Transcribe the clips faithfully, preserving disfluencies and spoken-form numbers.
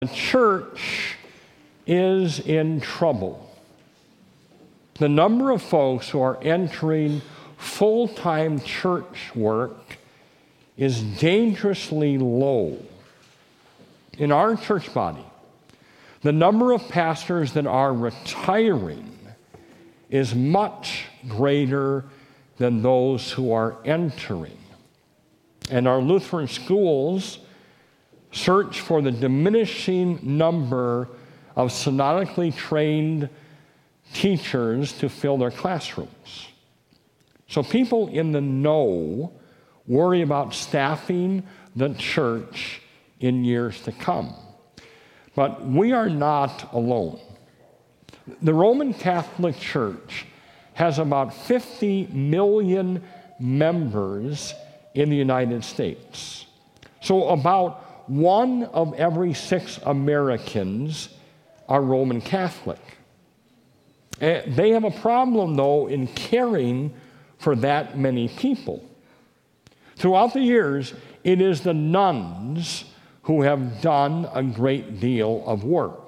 The church is in trouble. The number of folks who are entering full-time church work is dangerously low. In our church body, the number of pastors that are retiring is much greater than those who are entering. And our Lutheran schools search for the diminishing number of synodically trained teachers to fill their classrooms. So people in the know worry about staffing the church in years to come. But we are not alone. The Roman Catholic Church has about fifty million members in the United States. So about one of every six Americans are Roman Catholic. They have a problem, though, in caring for that many people. Throughout the years, it is the nuns who have done a great deal of work.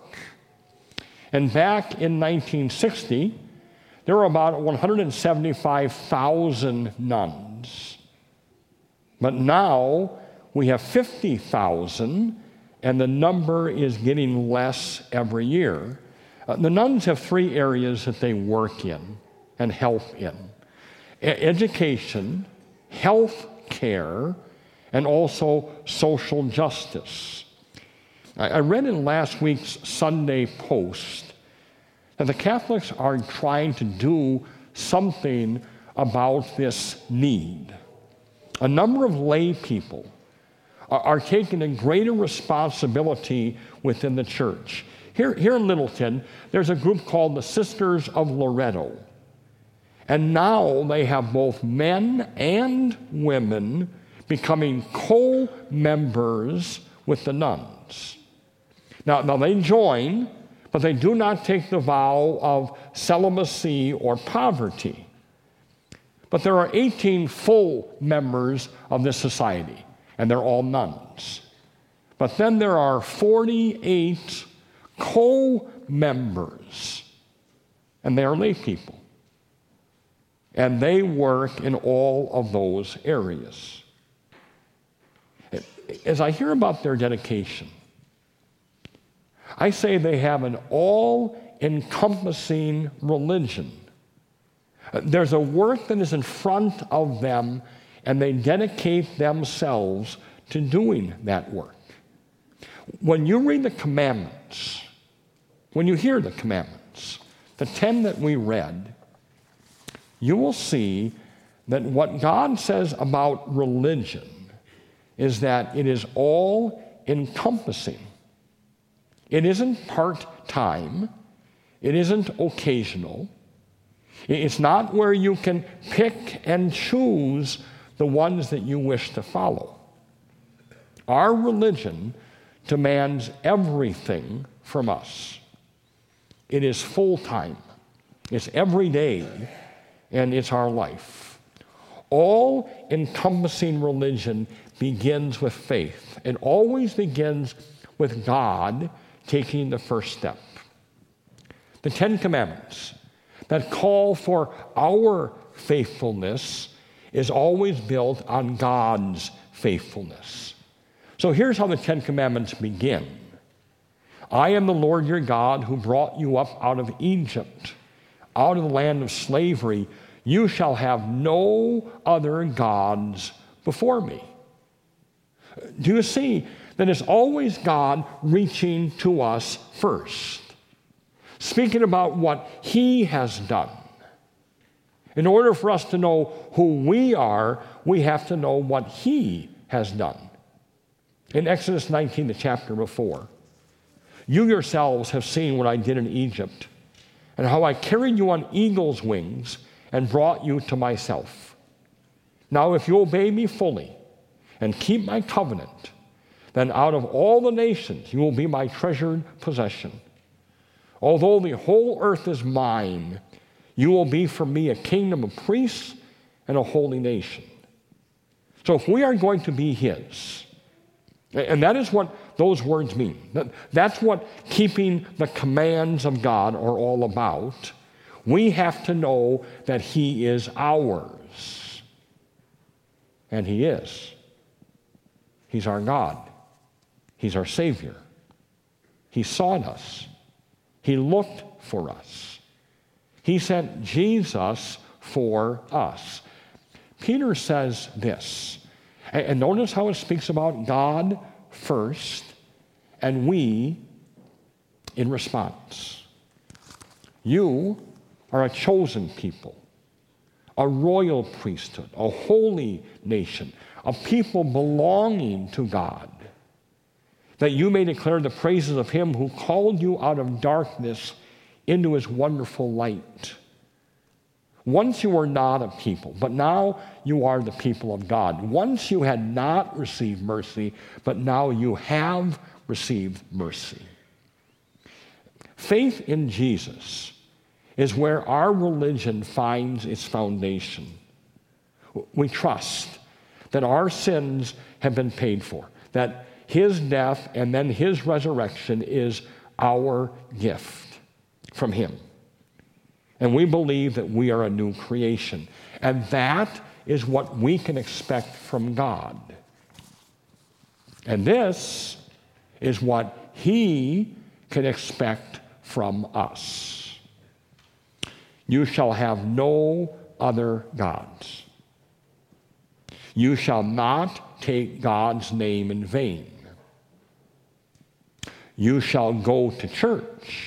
And back in nineteen sixty, there were about one hundred seventy-five thousand nuns. But now we have fifty thousand, and the number is getting less every year. Uh, the nuns have three areas that they work in and help in: e- education, health care, and also social justice. I, I read in last week's Sunday Post that the Catholics are trying to do something about this need. A number of lay people are, are taking a greater responsibility within the church. Here, here in Littleton, there's a group called the Sisters of Loretto. And now they have both men and women becoming co-members with the nuns. Now, now they join, but they do not take the vow of celibacy or poverty. But there are eighteen full members of this society, and they're all nuns. But then there are forty-eight co-members, and they are lay people. And they work in all of those areas. As I hear about their dedication, I say they have an all-encompassing religion. There's a work that is in front of them, and they dedicate themselves to doing that work. When you read the commandments, when you hear the commandments, the ten that we read, you will see that what God says about religion is that it is all-encompassing. It isn't part-time. It isn't occasional. It's not where you can pick and choose the ones that you wish to follow. Our religion demands everything from us. It is full-time. It's every day, and it's our life. All-encompassing religion begins with faith. It always begins with God taking the first step. The Ten Commandments that call for our faithfulness is always built on God's faithfulness. So here's how the Ten Commandments begin. I am the Lord your God who brought you up out of Egypt, out of the land of slavery. You shall have no other gods before me. Do you see that it's always God reaching to us first, speaking about what he has done? In order for us to know who we are, we have to know what he has done. In Exodus nineteen, the chapter before, you yourselves have seen what I did in Egypt, and how I carried you on eagle's wings and brought you to myself. Now if you obey me fully and keep my covenant, then out of all the nations you will be my treasured possession. Although the whole earth is mine, you will be for me a kingdom of priests and a holy nation. So if we are going to be his, and that is what those words mean. That's what keeping the commands of God are all about. We have to know that he is ours. And he is. He's our God. He's our Savior. He sought us. He looked for us. He sent Jesus for us. Peter says this, and notice how it speaks about God first and we in response. You are a chosen people, a royal priesthood, a holy nation, a people belonging to God, that you may declare the praises of him who called you out of darkness into his wonderful light. Once you were not a people, but now you are the people of God. Once you had not received mercy, but now you have received mercy. Faith in Jesus is where our religion finds its foundation. We trust that our sins have been paid for, that his death and then his resurrection is our gift from him. And we believe that we are a new creation. And that is what we can expect from God. And this is what he can expect from us. You shall have no other gods. You shall not take God's name in vain. You shall go to church.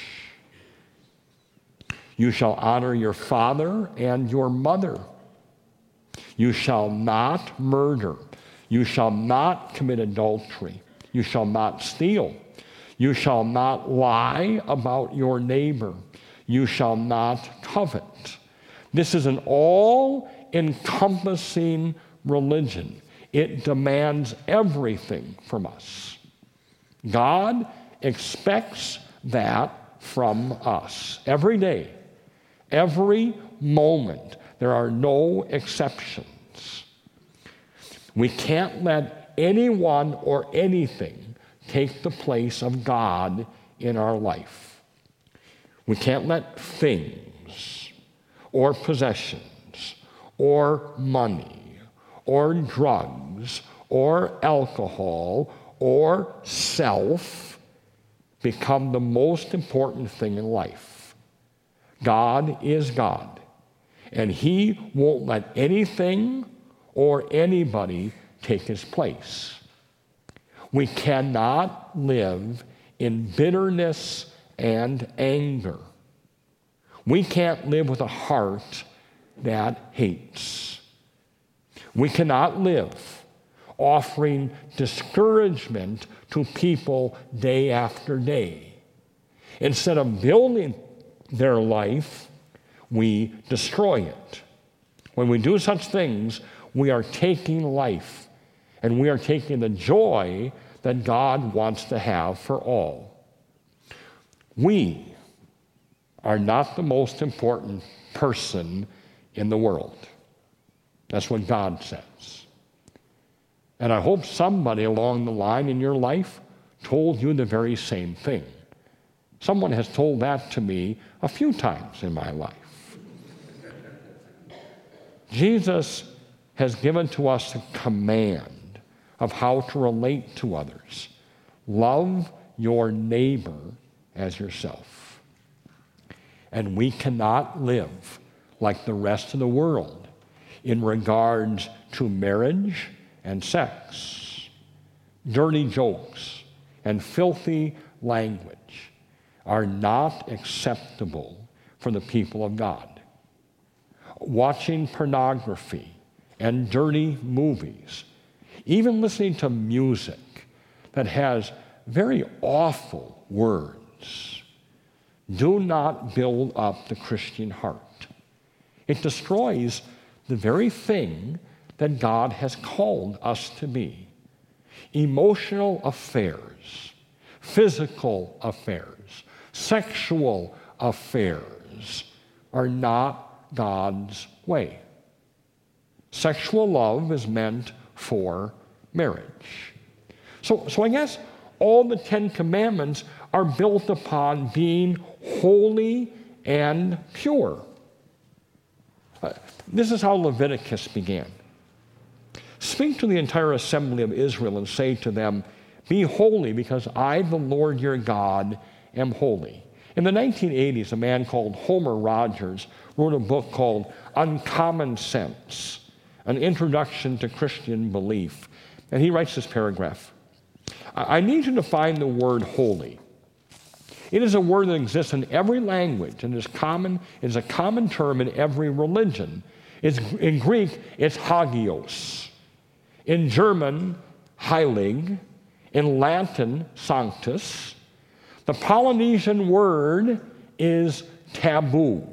You shall honor your father and your mother. You shall not murder. You shall not commit adultery. You shall not steal. You shall not lie about your neighbor. You shall not covet. This is an all-encompassing religion. It demands everything from us. God expects that from us every day. Every moment, there are no exceptions. We can't let anyone or anything take the place of God in our life. We can't let things or possessions or money or drugs or alcohol or self become the most important thing in life. God is God, and he won't let anything or anybody take his place. We cannot live in bitterness and anger. We can't live with a heart that hates. We cannot live offering discouragement to people day after day. Instead of building their life, we destroy it. When we do such things, we are taking life, and we are taking the joy that God wants to have for all. We are not the most important person in the world. That's what God says. And I hope somebody along the line in your life told you the very same thing. Someone has told that to me a few times in my life. Jesus has given to us a command of how to relate to others. Love your neighbor as yourself. And we cannot live like the rest of the world in regards to marriage and sex. Dirty jokes and filthy language are not acceptable for the people of God. Watching pornography and dirty movies, even listening to music that has very awful words, do not build up the Christian heart. It destroys the very thing that God has called us to be. Emotional affairs, physical affairs, sexual affairs are not God's way. Sexual love is meant for marriage. So, so I guess all the Ten Commandments are built upon being holy and pure. Uh, this is how Leviticus began. Speak to the entire assembly of Israel and say to them, be holy because I, the Lord your God, am holy. In the nineteen eighties, a man called Homer Rogers wrote a book called Uncommon Sense, an introduction to Christian belief. And he writes this paragraph. I need you to find the word holy. It is a word that exists in every language and is common, it is a common term in every religion. It's, in Greek, it's hagios. In German, heilig. In Latin, sanctus. The Polynesian word is taboo.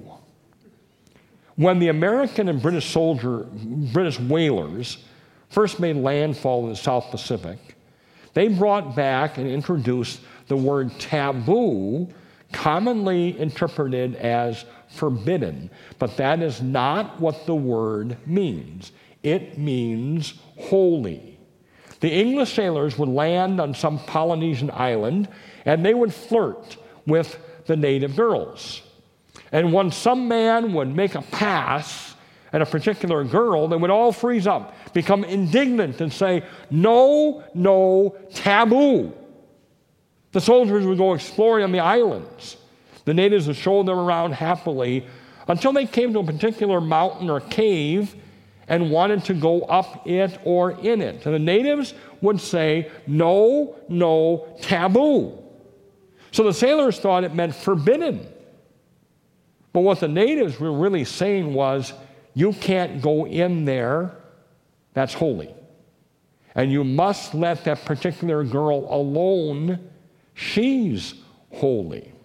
When the American and British soldier, British whalers first made landfall in the South Pacific, they brought back and introduced the word taboo, commonly interpreted as forbidden. But that is not what the word means. It means holy. The English sailors would land on some Polynesian island, and they would flirt with the native girls. And when some man would make a pass at a particular girl, they would all freeze up, become indignant, and say, no, no, taboo. The soldiers would go exploring on the islands. The natives would show them around happily until they came to a particular mountain or cave and wanted to go up it or in it. And the natives would say, no, no, taboo. So the sailors thought it meant forbidden. But what the natives were really saying was, you can't go in there, that's holy. And you must let that particular girl alone, she's holy.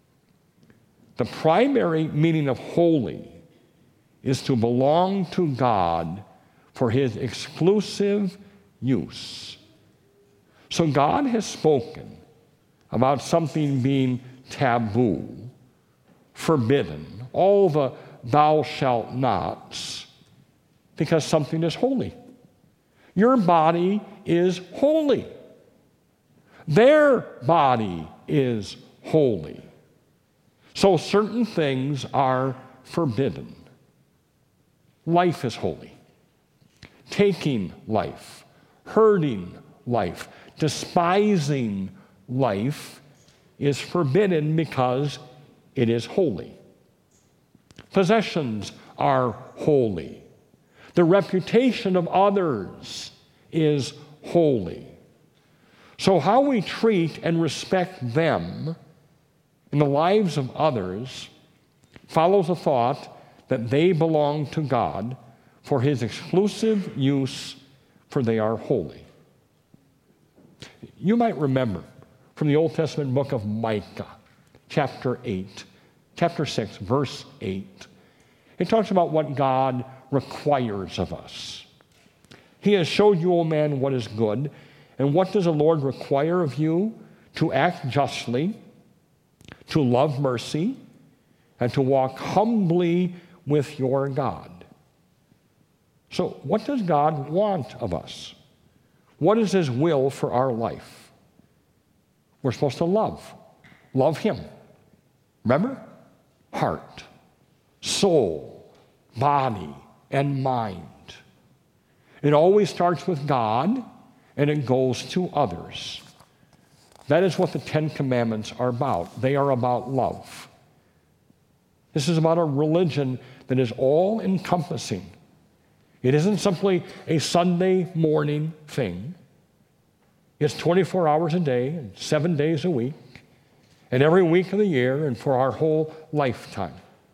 The primary meaning of holy is to belong to God for his exclusive use. So God has spoken about something being taboo, forbidden, all the thou shalt nots, because something is holy. Your body is holy. Their body is holy. So certain things are forbidden. Life is holy. Taking life, hurting life, despising life is forbidden because it is holy. Possessions are holy. The reputation of others is holy. So how we treat and respect them in the lives of others follows the thought that they belong to God for his exclusive use, for they are holy. You might remember from the Old Testament book of Micah, chapter eight, chapter six, verse eight. It talks about what God requires of us. He has showed you, O man, what is good. And what does the Lord require of you? To act justly, to love mercy, and to walk humbly with your God. So what does God want of us? What is his will for our life? We're supposed to love. Love him. Remember? Heart, soul, body, and mind. It always starts with God, and it goes to others. That is what the Ten Commandments are about. They are about love. This is about a religion that is all-encompassing. It isn't simply a Sunday morning thing. It's twenty-four hours a day, and seven days a week, and every week of the year, and for our whole lifetime.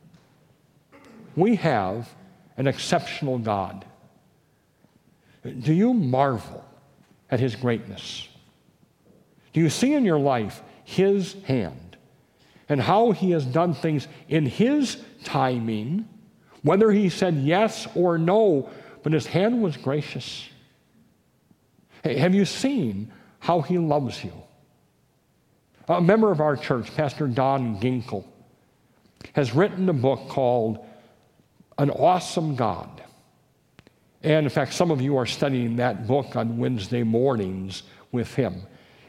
We have an exceptional God. Do you marvel at his greatness? Do you see in your life his hand and how he has done things in his timing, whether he said yes or no, but his hand was gracious? Hey, have you seen how he loves you? A member of our church, Pastor Don Ginkle, has written a book called An Awesome God. And in fact, some of you are studying that book on Wednesday mornings with him.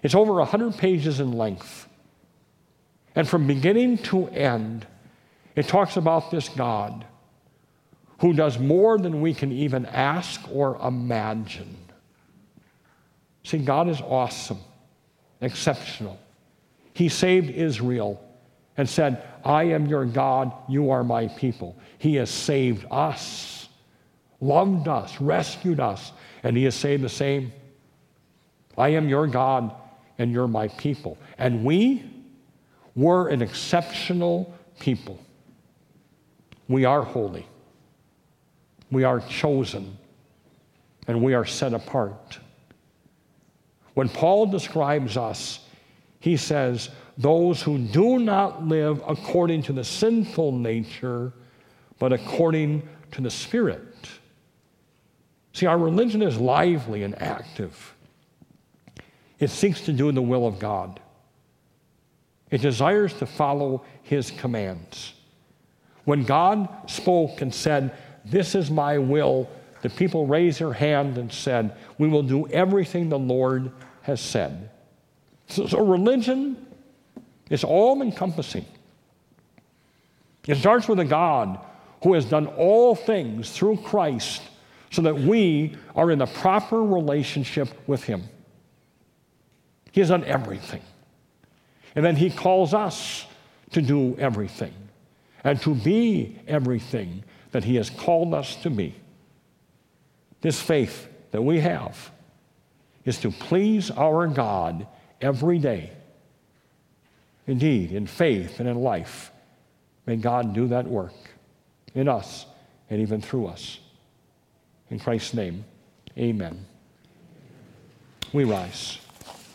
It's over one hundred pages in length. And from beginning to end, it talks about this God who does more than we can even ask or imagine. See, God is awesome, exceptional. He saved Israel and said, I am your God, you are my people. He has saved us, loved us, rescued us, and he has said the same. I am your God, and you're my people. And we were an exceptional people. We are holy. We are chosen. And we are set apart. When Paul describes us, he says, those who do not live according to the sinful nature, but according to the Spirit. See, our religion is lively and active. It seeks to do the will of God. It desires to follow his commands. When God spoke and said, this is my will, the people raised their hand and said, we will do everything the Lord has said. So, so religion is all-encompassing. It starts with a God who has done all things through Christ so that we are in the proper relationship with him. He has done everything. And then he calls us to do everything and to be everything that he has called us to be. This faith that we have is to please our God every day. Indeed, in faith and in life, may God do that work in us and even through us. In Christ's name, amen. We rise.